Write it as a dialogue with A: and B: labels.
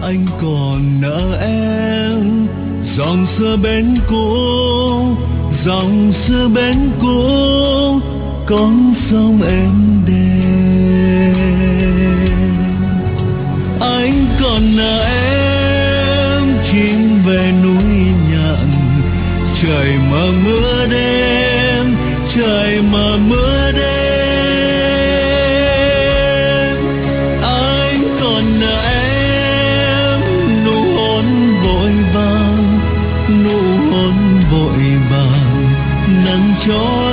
A: anh còn nợ em. Dòng xưa bên cũ, dòng xưa bên cũ, con sông êm đềm. Anh còn nợ em, chim về núi nhạn, trời mờ mưa đêm, trời mờ mưa đêm. Anh còn nợ em, nụ hôn vội vàng, nụ hôn vội vàng, nắng trôi